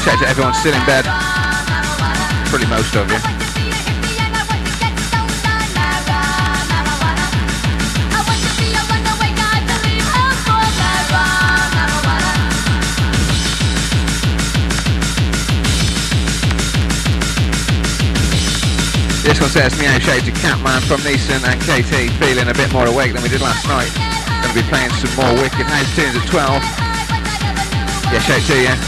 Shout out to everyone still in bed. Probably most of you. This one says, meow, shout to Catman from Neeson and KT, feeling a bit more awake than we did last night. Going to be playing some more Wicked House tunes at 12. Yeah, shout to you.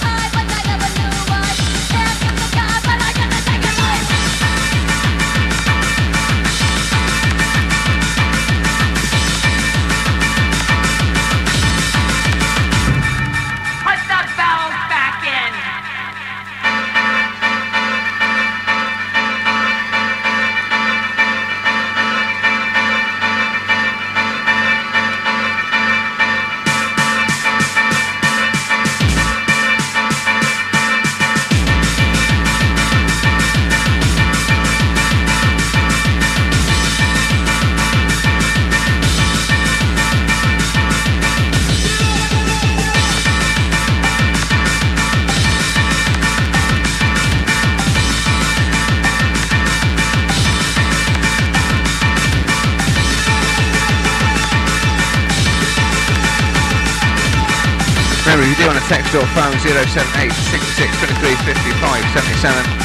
Remember, if you do want to text or phone 078 66 23 55 77.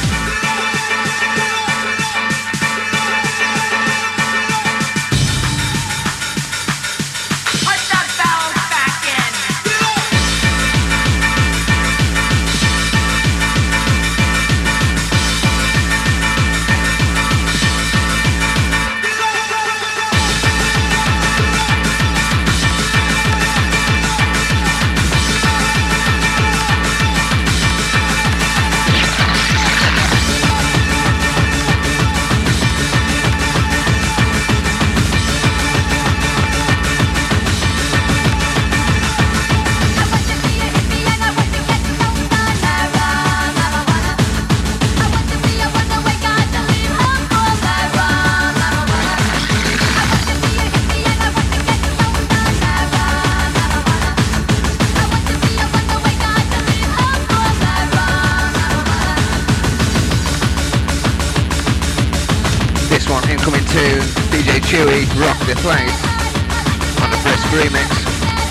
DJ Chewy, Rock the Place on the Brisk remix.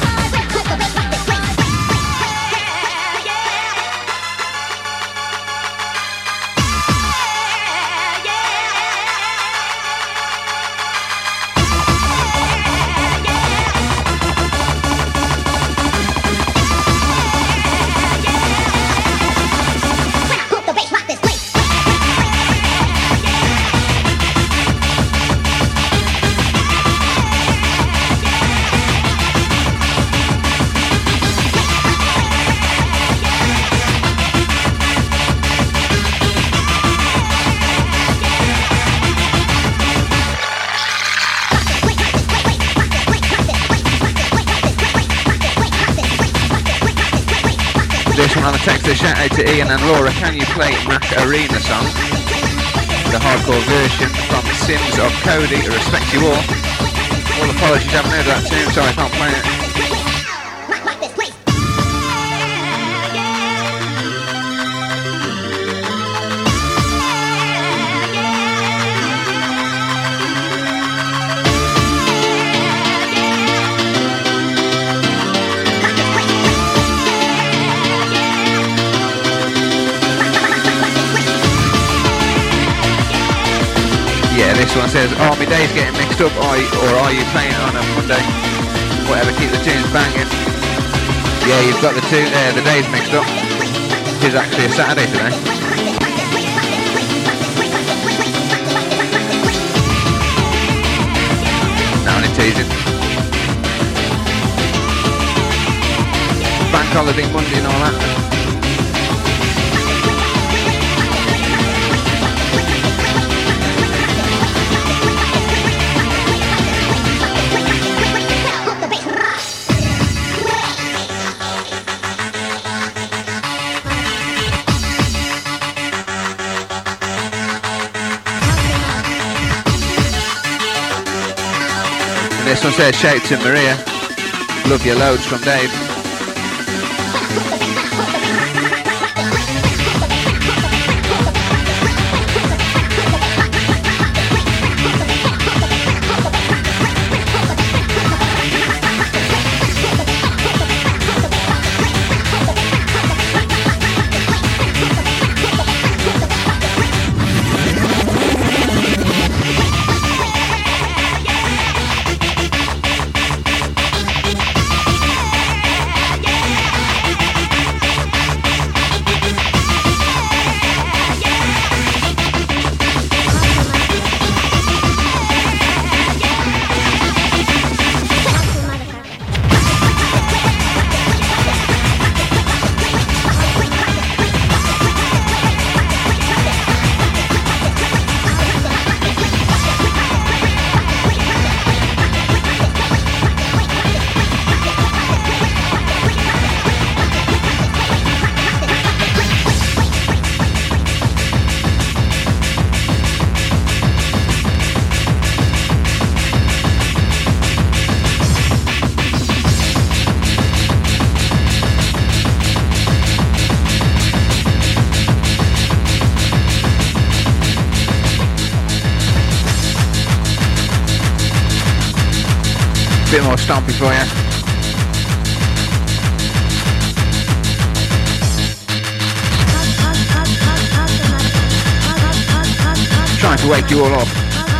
This one on the text, a shout out to Ian and Laura. Can you play Macarena song? The hardcore version from Sins of Cody. I respect you all. All apologies, I haven't heard that tune, so I can't play it. This one says, are my days getting mixed up or are you playing on a Monday? Whatever, keep the tunes banging. Yeah, you've got the days mixed up. It is actually a Saturday today. No, only teasing. Bank holiday Monday and all that. This one says, shout to Maria. Love your loads from Dave. Bit more stompy for you. Trying to wake you all up.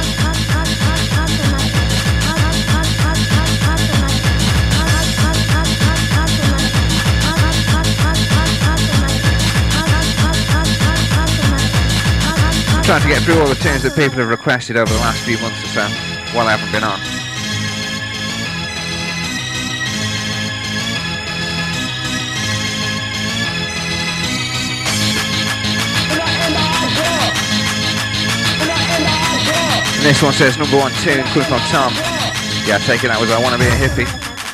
Trying to get through all the tunes that people have requested over the last few months or so while I haven't been on. And this one says number 1 tune coming from Tom. Yeah, I take it that was I Wanna Be a Hippie.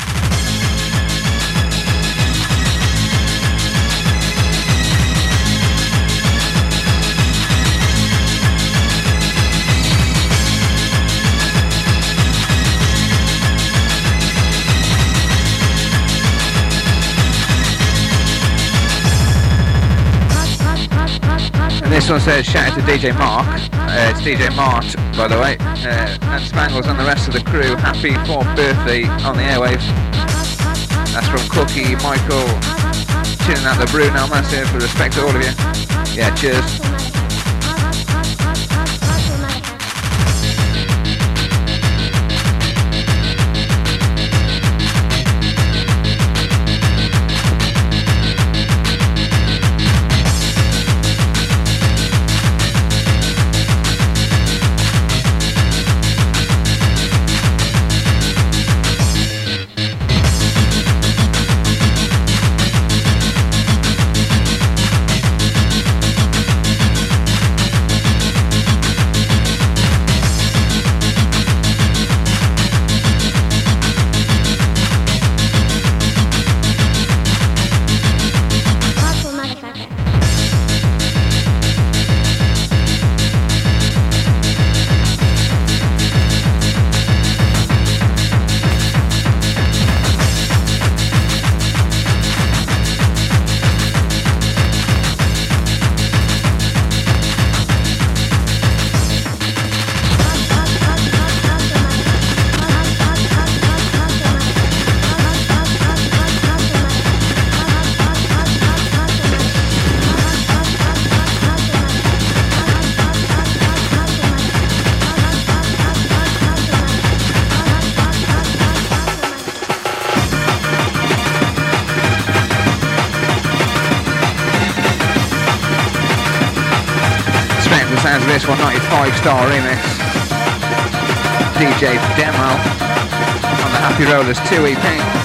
And this one says, shout out to DJ Mark. It's DJ Mart, by the way. And Spangles and the rest of the crew. Happy 4th birthday on the airwaves. That's from Cookie, Michael, tuning out the Bruno, massive. With respect to all of you. Yeah, cheers. Sounds of this one, 95-star remix. DJ Demo on the Happy Rollers 2 EP.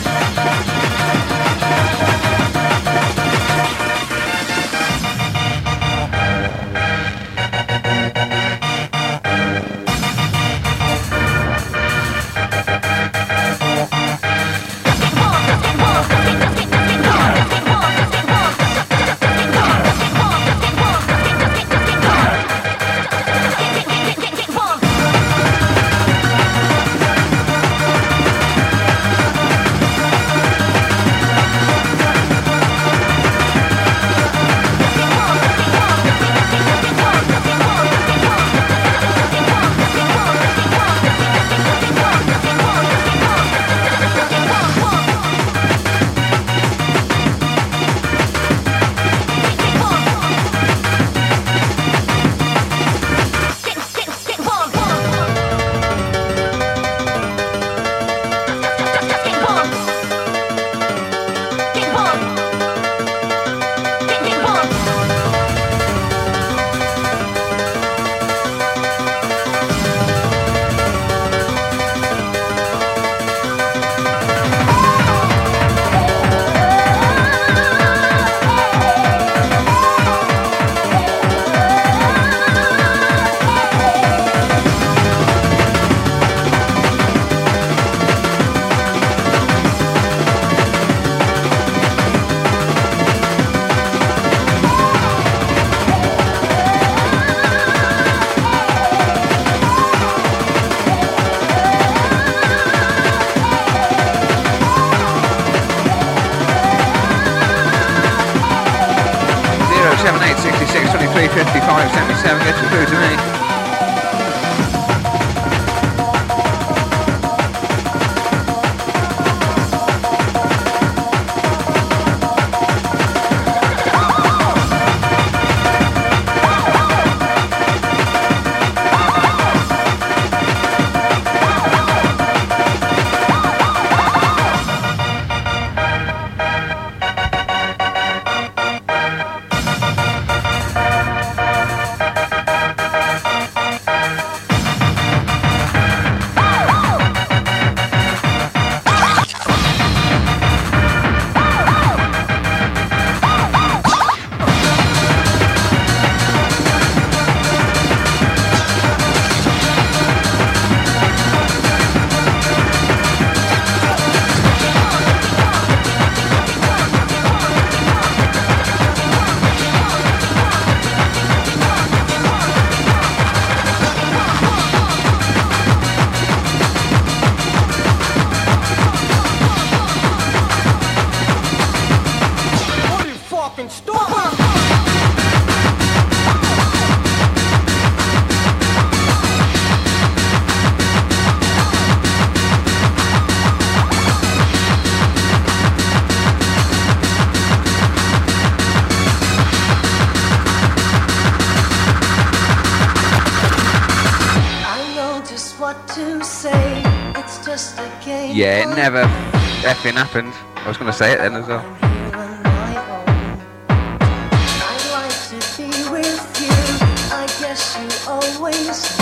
Gets you through to me. fucking stupid? Yeah, it never effing happened. I was going to say it then as well. I'd like to be with you. I guess you always.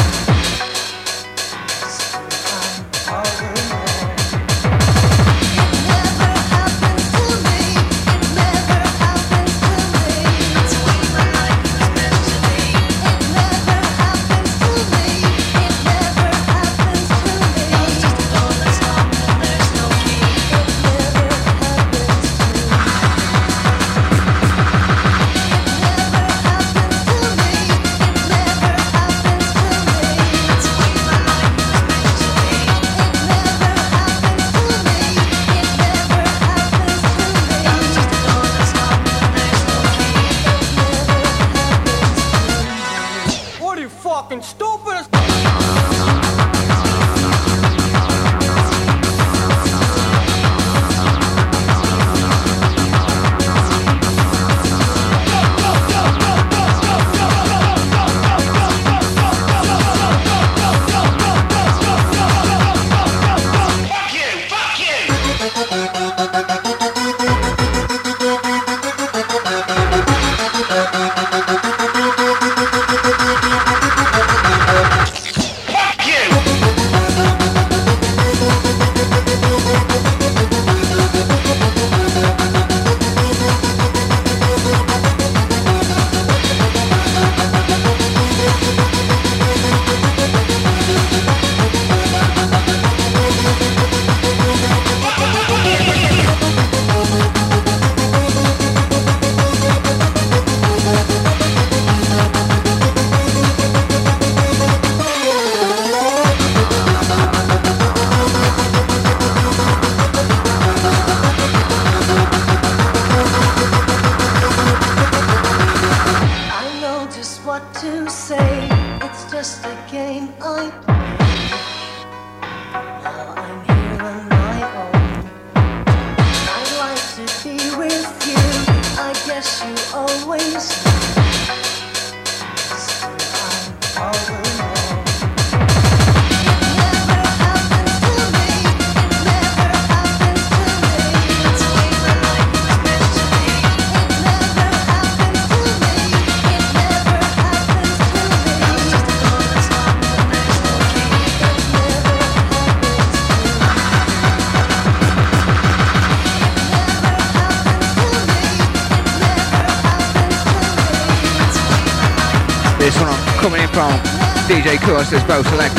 DJ Course, there's Bo Selector.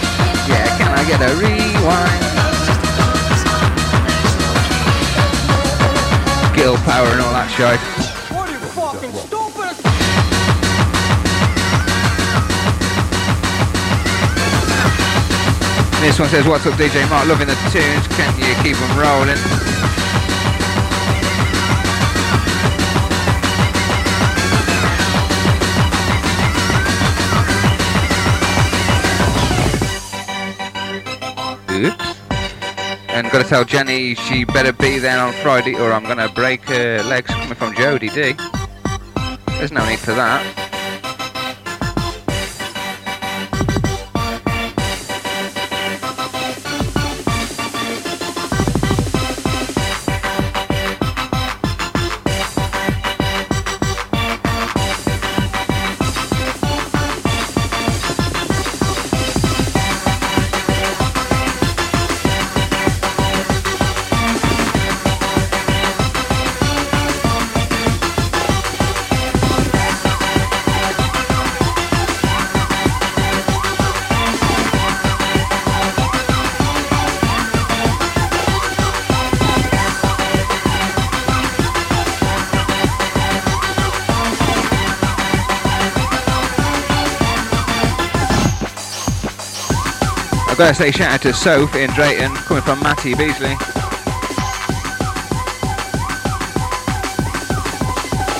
Yeah, can I get a rewind? Girl power and all that shit. What are you fucking stupid? This one says, what's up DJ Mark, loving the tunes, can you keep them rolling? Oops. And gotta tell Jenny she better be there on Friday or I'm gonna break her legs, coming from Jody D. There's no need for that. I've got to say shout out to Soph in Drayton, coming from Matty Beasley.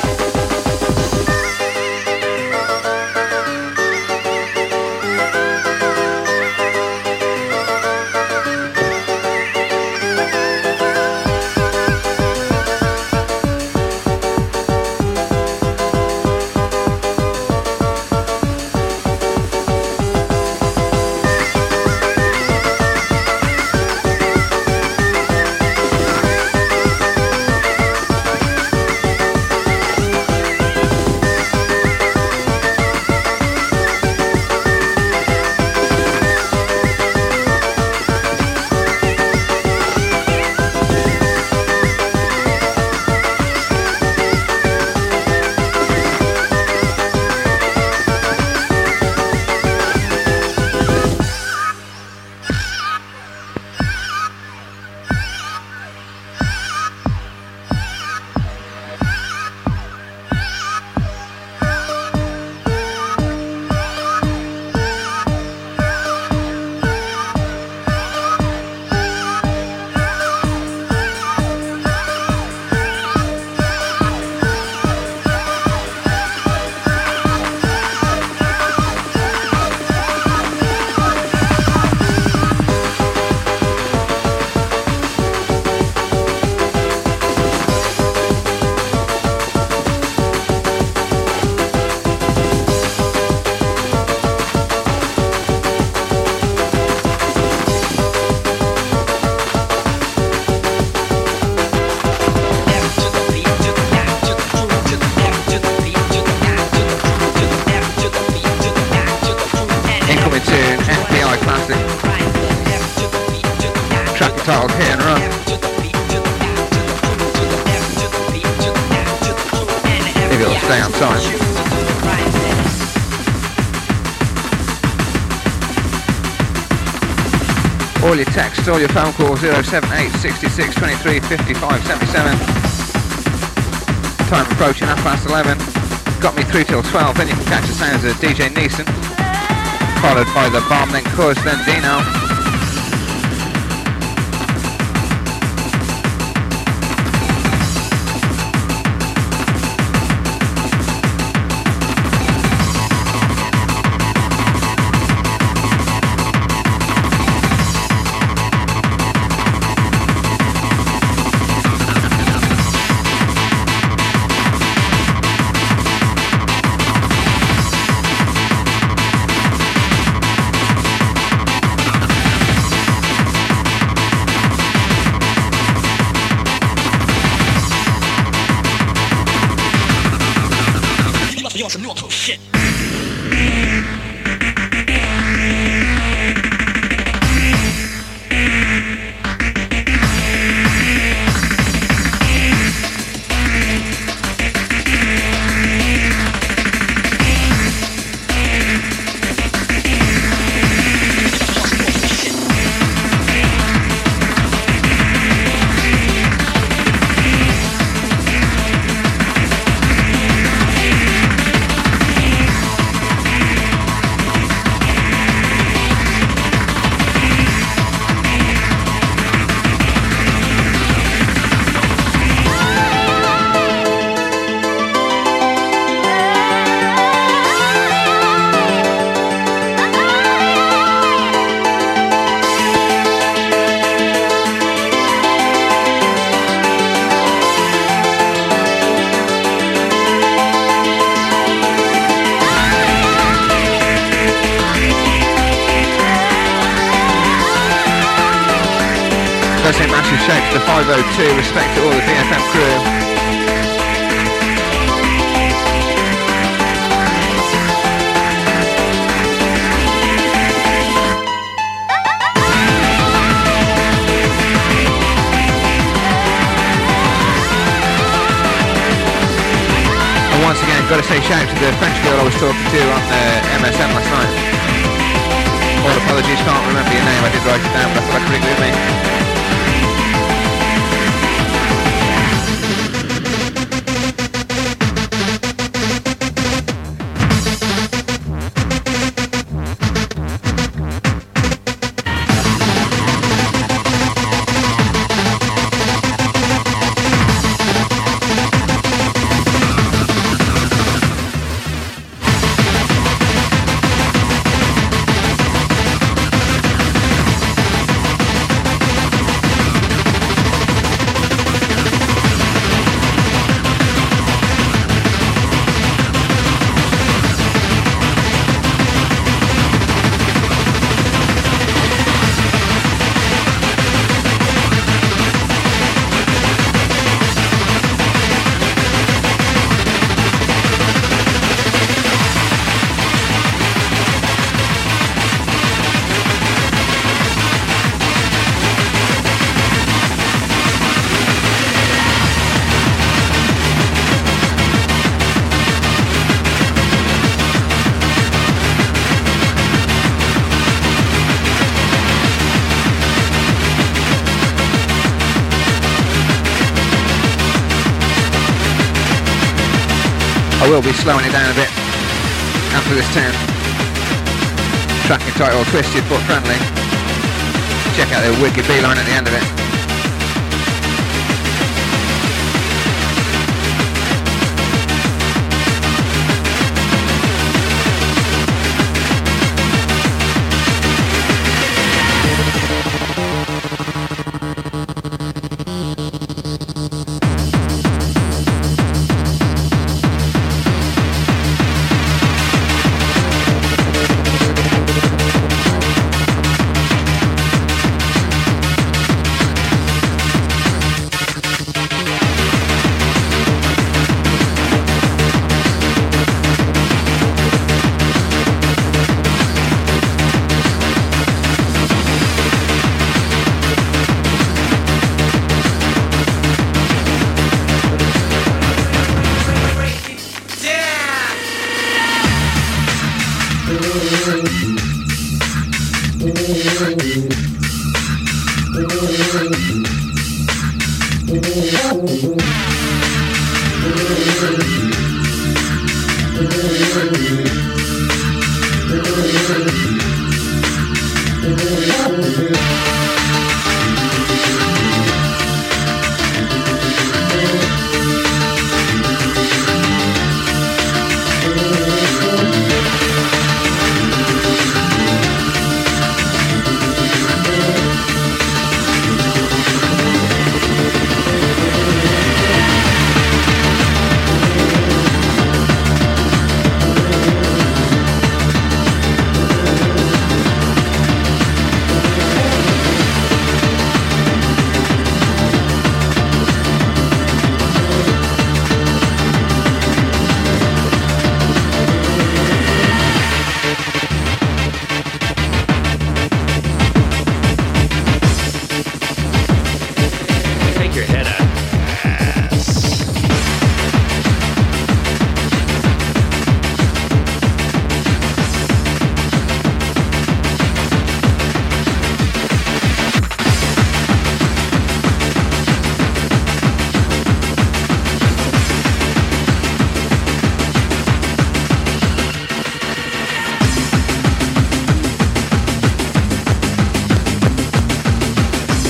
stay on time. All your texts, all your phone calls, 078 66 23 55 77. Time approaching 11:30. Got me through till 12, then you can catch the sounds of DJ Neeson, followed by The Bomb, then Cuz, then Dino. Shakes the 502, respect to all the BFM crew. And once again, got to say shout out to the French girl I was talking to on MSN last night. All apologies, can't remember your name, I did write it down, but I thought I'd bring it with me. I will be slowing it down a bit after this tune. Track entitled Twisted But Friendly. Check out the wicked B-line at the end of it.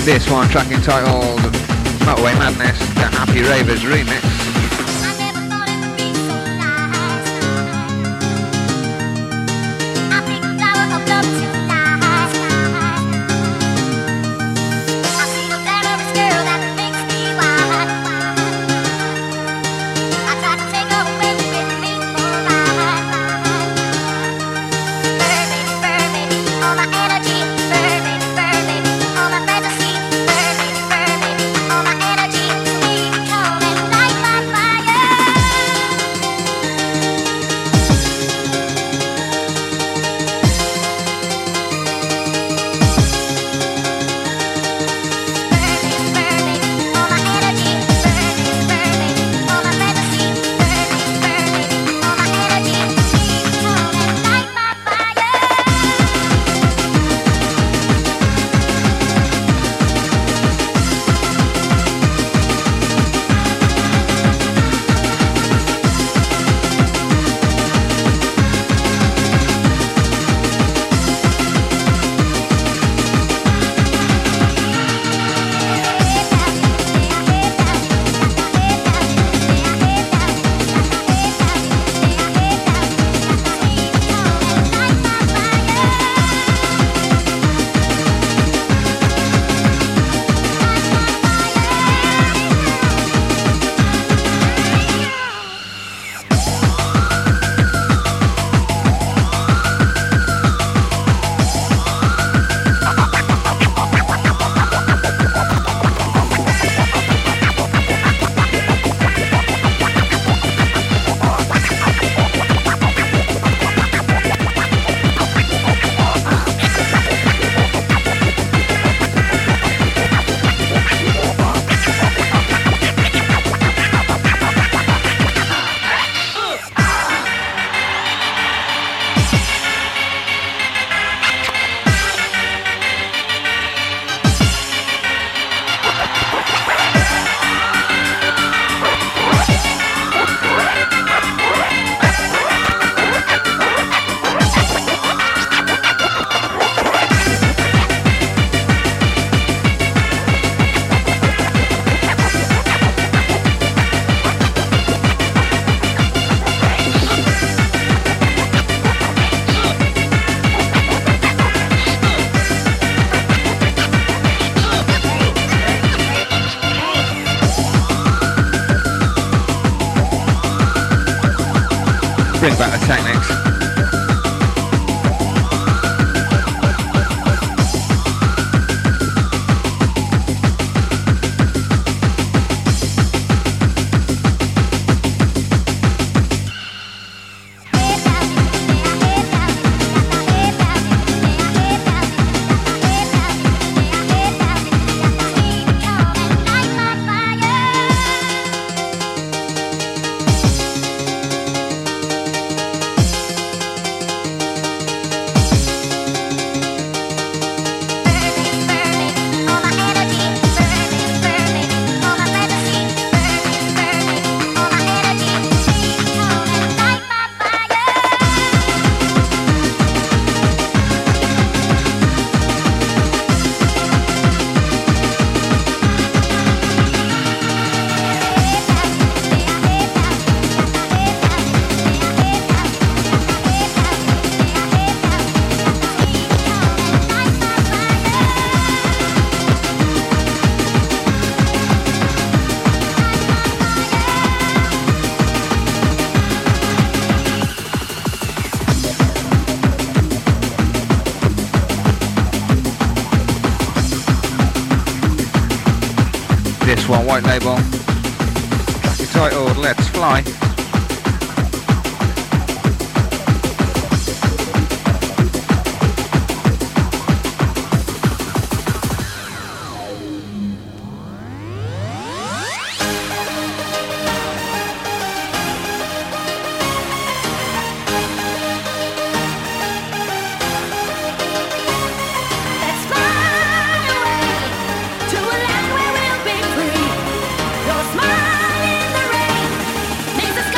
This one, track entitled Motorway Madness, the Happy Ravers remix. Bring back the Technics. This one, White Label, track entitled Let's Fly. Smile in the rain makes us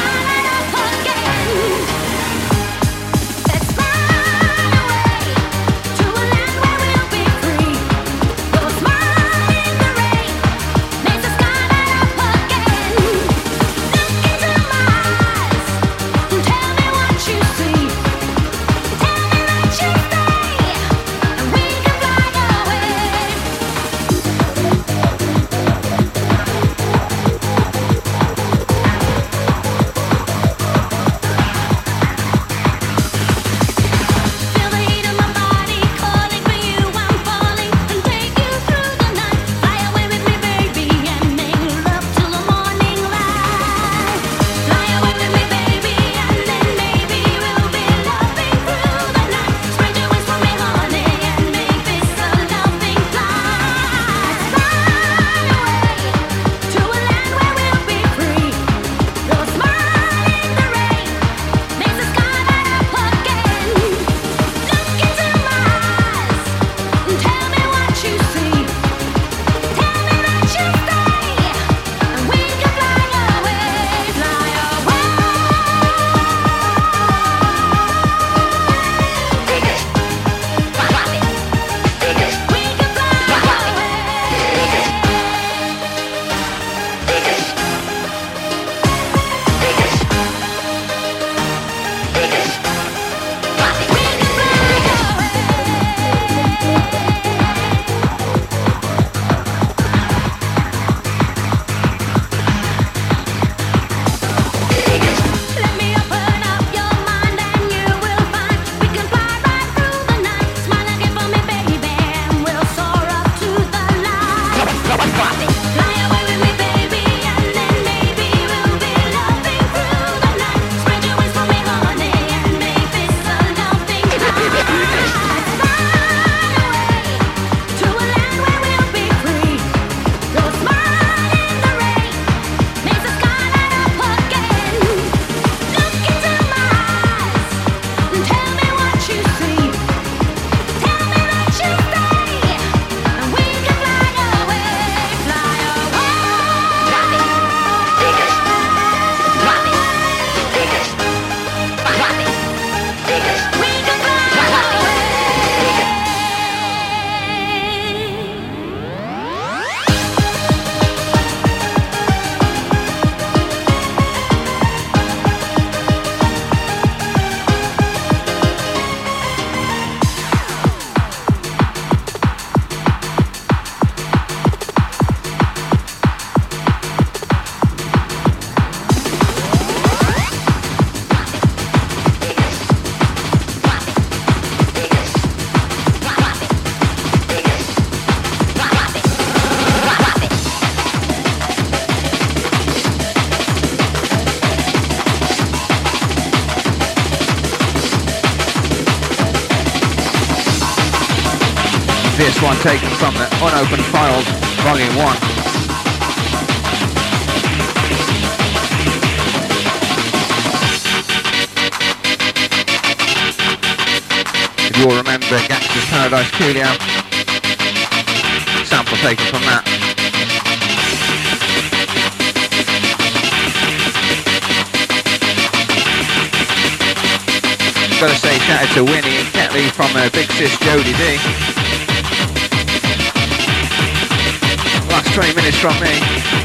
This one taken from the Unopened Files, Volume 1. If you all remember Gangster's Paradise Coolio, sample taken from that. Gotta say shout out to Winnie and Ketley from Big Sis Jody D. Last 20 minutes from me.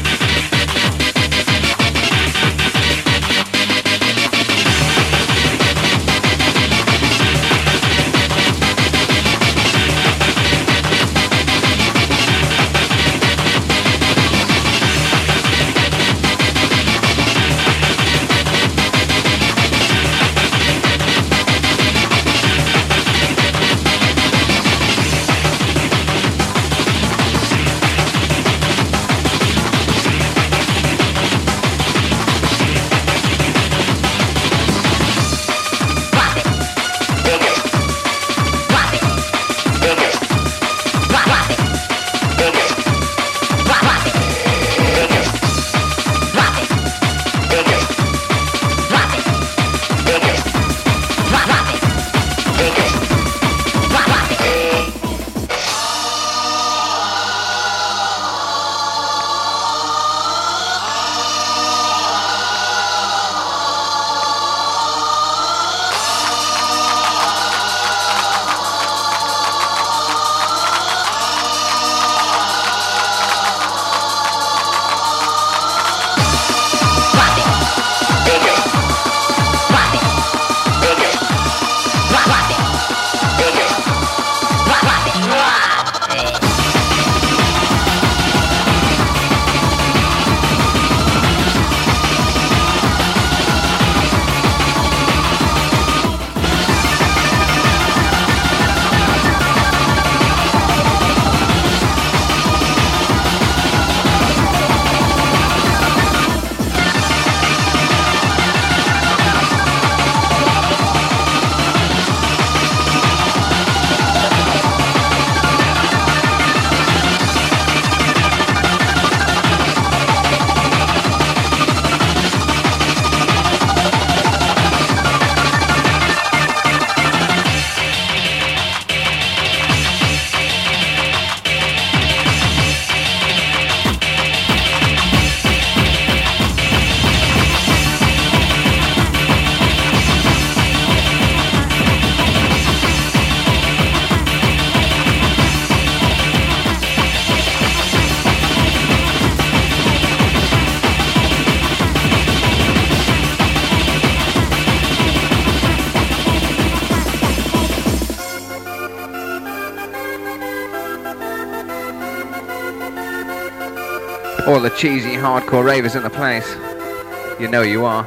All the cheesy hardcore ravers in the place. You know you are.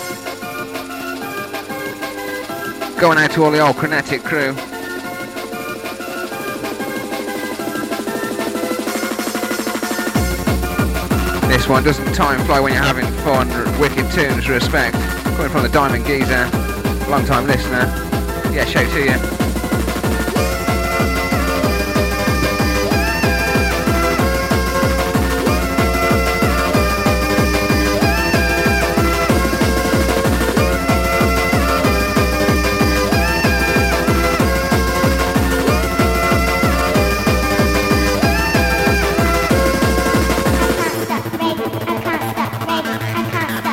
Going out to all the old Chronetic crew. This one doesn't time fly when you're having fun. Wicked tunes, respect. Coming from the Diamond Geezer, long time listener. Yeah, shout to you.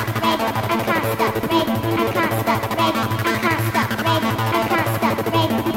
Ready.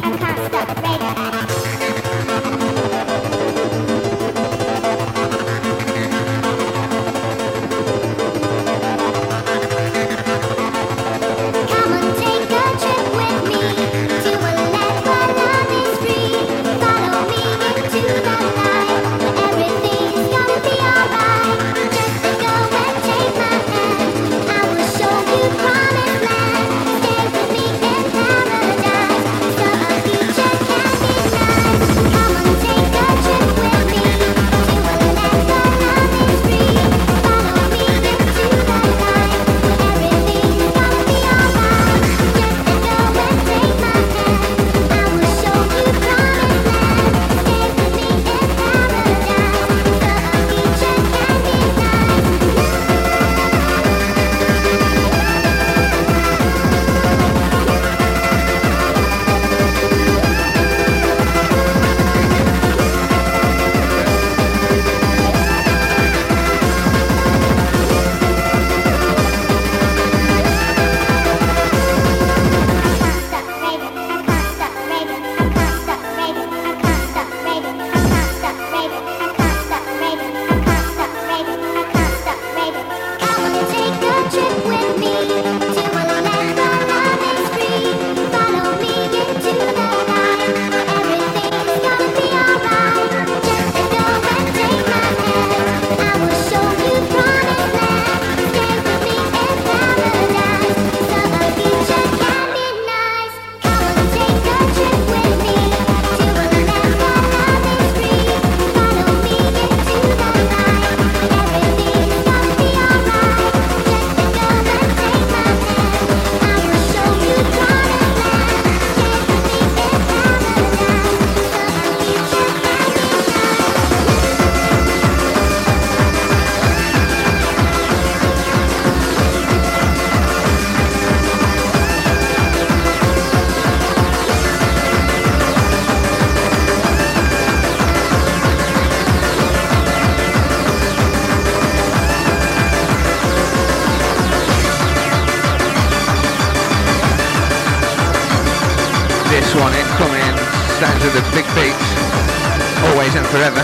one incoming, stands with the big beats, always and forever.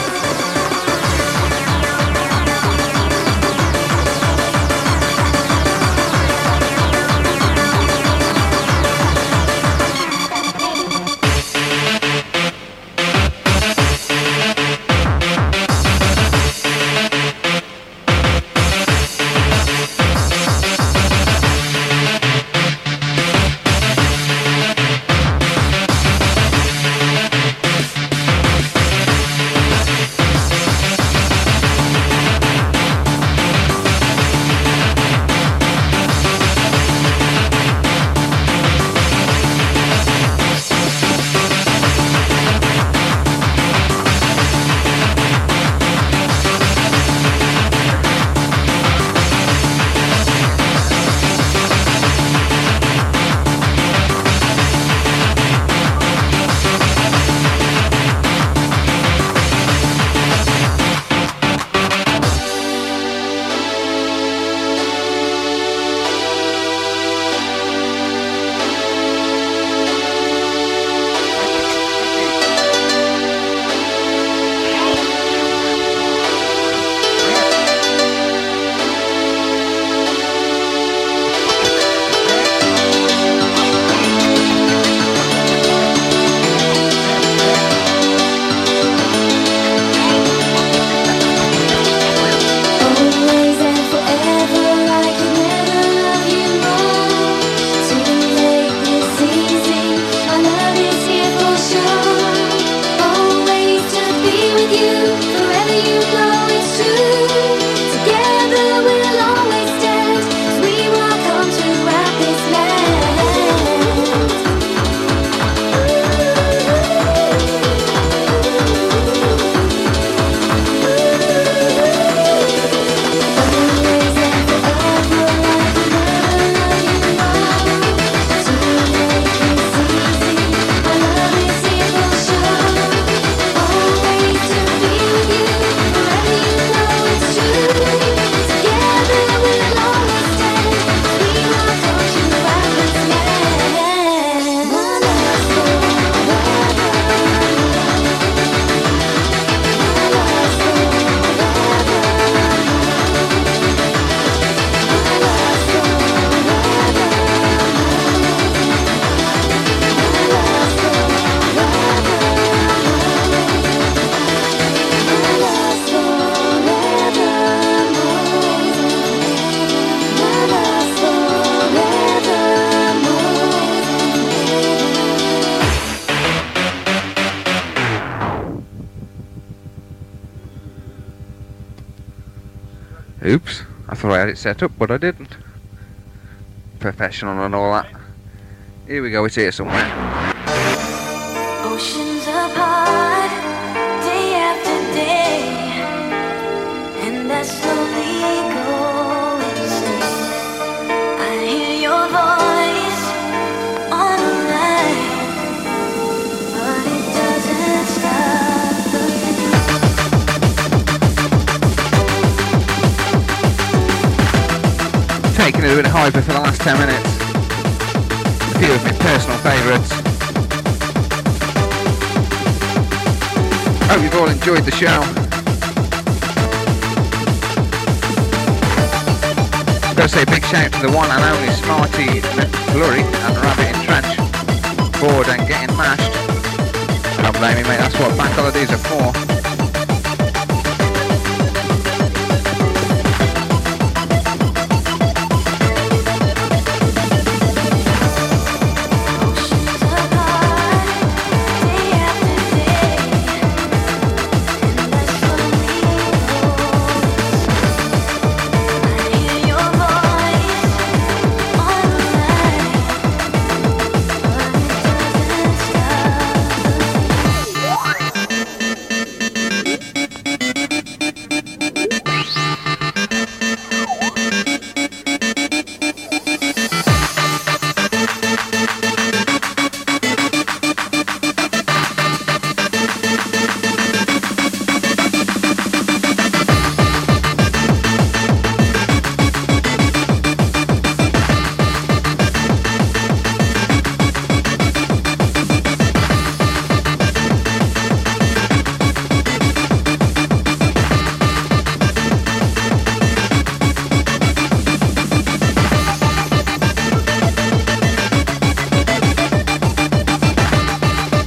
Oops, I thought I had it set up, but I didn't. Professional and all that. Here we go, it's here somewhere. Oceans apart, day after day, and I slowly go insane. I hear your voice on the line, but it doesn't stop the pain. Taking it a bit hyper for the last 10 minutes. A few of my personal favourites. Hope you've all enjoyed the show. Gotta say a big shout to the one and only Smarty McFlurry and Rabbit in Trench. Bored and getting mashed. Don't blame me, mate, that's what bank holidays are for.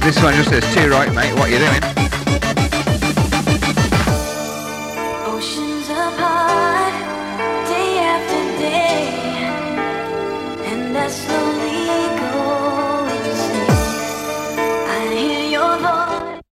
This one just says, too right, mate, what you doing?